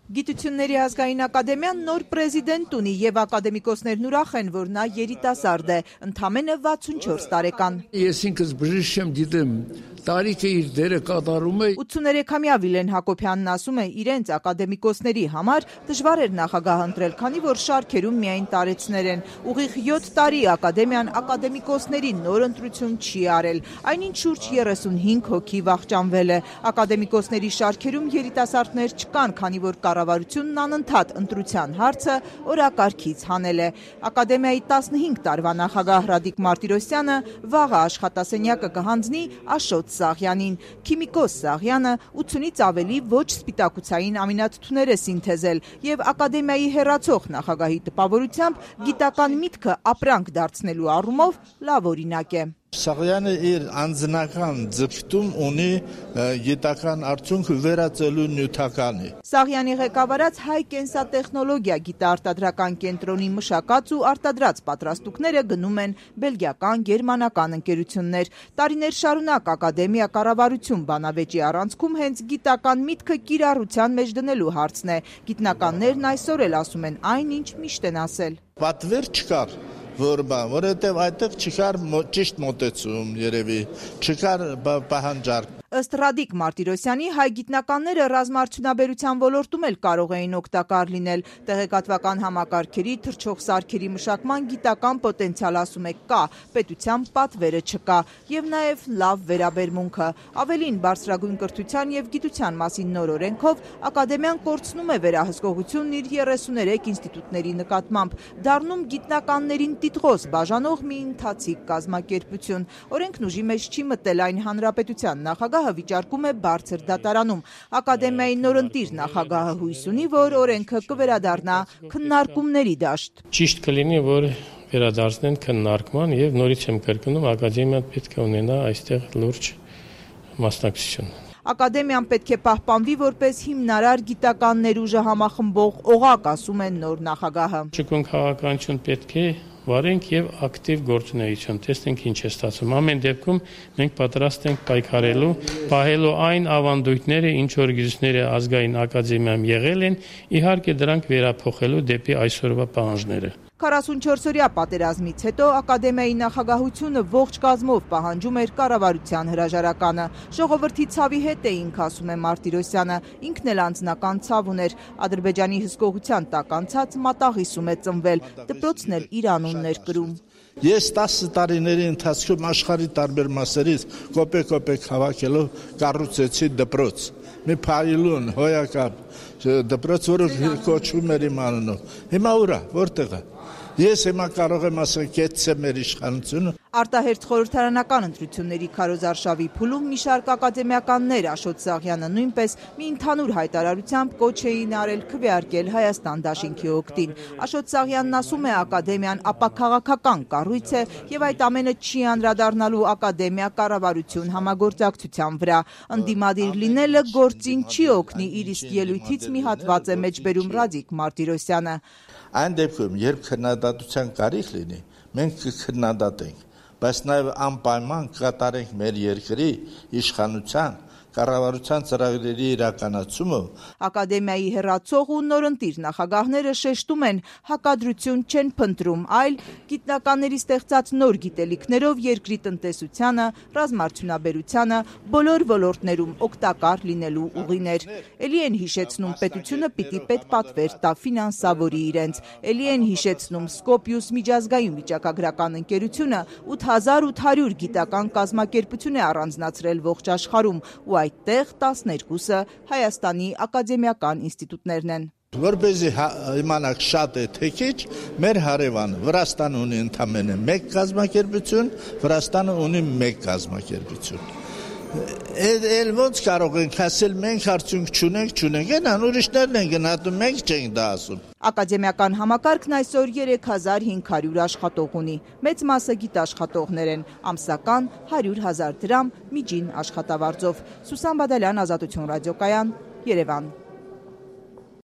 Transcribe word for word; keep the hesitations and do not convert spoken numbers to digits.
Գիտությունների ազգային ակադեմիան նոր պրեզիդենտ ունի եւ ակադեմիկոսներն ուրախ են, որ նա երիտասարդ է, ընդամենը վաթսունչորս տարեկան։ Ես ինքս բժիշկ եմ, գիտեմ, տարիքը իր դերը կատարում է։ ութսուներեքամյա Վիլեն Հակոբյանն ասում է, իրենց ակադեմիկոսների համար դժվար էր նախագահ ընտրել, քանի որ շարքերում միայն տարեցներ են։ Ուղիղ յոթ տարի ակադեմիան ակադեմիկոսների նոր ընտրություն չի արել, այնինչ շուրջ երեսունհինգ հոգի վախճանվել է։ Ակադեմիկոսների շարքերում երիտասարդներ չկան, քանի որ կառավարությունն անընդհատ ընտրության հարցը օրակարգից հանել է։ Ակադեմիայի տասնհինգ տարվա նախագահ Ռադիկ Մարտիրոսյանը վաղը աշխատասենյակը կհանձնի Աշոտ Սաղյանին։ Քիմիկոս Սաղյանը ութսունից ավելի ոչ սպիտակուցային ամինաթթուներ է սինթեզել եւ ակադեմիայի հեռացող նախագահի տպավորությամբ գիտական միտքը ապրանք դարձնելու առումով լավ օրինակ է։ Սաղյանը իր անձնական ձգտում ունի գիտական արդյունքը վերածելու նյութականի։ Սաղյանի ղեկավարած հայ կենսատեխնոլոգիա գիտաարտադրական կենտրոնի մշակած ու արտադրած պատրաստուկները գնում են բելգիական, գերմանական ընկերություններ։ Տարիներ շարունակ ակադեմիա կառավարություն բանավեճի առանցքում հենց գիտական միտքը կիրառության մեջ դնելու հարցն է։ Գիտնականներն այսօր էլ ասում են այն, ինչ միշտ են ասել։ Պատվեր չկար, որ բա, որովհետև այդտեղ չկար ճիշտ մոտեցում, երևի, չկար պահանջարկ։ Ըստ Ռադիկ Մարտիրոսյանի, հայ գիտնականները ռազմաարդյունաբերության ոլորտում էլ կարող էին օգտակար լինել։ Տեղեկատվական համակարգերի, թռչող սարքերի մշակման գիտական պոտենցիալ, ասում է, կա, պետության պատվերը չկա, եւ նաեւ լավ վերաբերմունքը։ Ավելին, բարձրագույն կրթության եւ գիտության մասին նոր օրենքով ակադեմիան կորցնում է վերահսկողությունն իր երեսուներեք ինստիտուտների նկատմամբ, դառնում գիտնականներին տիտղոս բաժանող մի ընթացիկ կազմակերպություն։ Օրենքն ուժի մեջ չի մտել, այն հանրապետության նախագահ վիճարկում է բարձր դատարանում։ Ակադեմիայի նորընտիր նախագահը հույս ունի, որ օրենքը կվերադառնա քննարկումների դաշտ։ Ճիշտ կլինի, որ վերադարձնեն քննարկման եւ նորից եմ կրկնում, ակադեմիան պետք է ունենա այստեղ լուրջ մասնակցություն։ Ակադեմիան պետք է պահպանվի որպես հիմնարար գիտականներ ուժը համախմբող օղակ, ասում են նոր նախագահը։ Ճկուն քաղաքականություն պետք է վարենք եւ ակտիվ գործունեություն, տեսնենք ինչ է ստացվում։ Ամեն դեպքում մենք պատրաստ ենք պայքարելու, պահելու այն ավանդույթները, ինչ որ գիտությունների ազգային ակադեմիայում եղել են, իհարկե դրանք վերափոխելու դեպի այսօրվա պահանջները։ քառասունչորսօրյա պատերազմից հետո ակադեմիայի նախագահությունը ողջ կազմով պահանջում էր կառավարության հրաժարականը։ Ժողովրդի ցավի հետ էինք, ասում է Մարտիրոսյանը, ինքն էլ անձնական ցավ ուներ։ Ադրբեջանի հսկողության տակ անցած մատաղիսում է ծնվել, դպրոցն էլ իր անունն էր կրում։ Ես տասը տարիների ընթացքում աշխարհի տարբեր մասերից կոպեկ-կոպեկ հավաքելով կառուցեցի դպրոց։ Մի փայլուն հոյակապ դպրոց, որը կոչվում էր իմ անունով։ Հիմա ուրա, որտեղ է։ Ես հիմա կարող եմ ասել, կեցցե մեր իշխանությունը։ Արտահերթ խորհրդարանական ընտրությունների քարոզարշավի փուլում մի շարք ակադեմիականներ, Աշոտ Սաղյանը նույնպես, մի ընդհանուր հայտարարությամբ կոչ էին արել քվեարկել Հայաստան դաշինքի օգտին։ Աշոտ Սաղյանն ասում է, ակադեմիան ապաքաղաքական կառույց է եւ այդ ամենը չի անդրադառնալու ակադեմիա կառավարություն համագործակցության վրա։ Ընդդիմադիր լինելը գործին չի օգնի, իր իսկ ելույթից մի հատված է մեջբերում Ռադիկ Մարտիրոսյանը։ Այն դեպքում, երբ քննադատության կարիք լինի, մենք կքննադատենք, բայց նաև անպայման կկատարենք մեր երկրի իշխանության կառավարության ծրագրերի իրականացումը։ Ակադեմիայի հեռացող ու նորընտիր նախագահները շեշտում են, հակադրություն չեն փնտրում, այլ գիտնականների ստեղծած նոր գիտելիքներով երկրի տնտեսությանը, ռազմաարդյունաբերությանը, բոլոր ոլորտներում օգտակար լինելու ուղիներ։ Էլի են հիշեցնում, պետությունը պիտի պետպատվեր տա, ֆինանսավորի իրենց։ Էլի են հիշեցնում, Սկոպիուս միջազգային վիճակագրական ընկերությունը ութ հազար ութ հարյուր գիտական կազմակերպություն է առանձնացրել ողջ աշխարհում ու այդտեղ տասներկուսը Հայաստանի ակադեմիական ինստիտուտներն են։ Որպեսզի իմանաք շատ է թե քիչ, մեր հարևանը Վրաստանը ունի ընդամենը մեկ կազմակերպություն, Վրաստանը ունի մեկ կազմակերպություն։ Էլ ոնց կարող ենք ասել, մենք արդյունք չունենք, չունենք, այն ուրիշներն են գնահատում, մենք չենք դա ասում։ Ակադեմիական համակարգն այսօր երեք հազար հինգ հարյուր աշխատող ունի, մեծ մասը գիտաշխատողներ են, ամսական հարյուր հազար դրամ միջին աշխատավարձով։ Սուսան Բադալյան, Ազատություն ռադիոկայան, Երևան։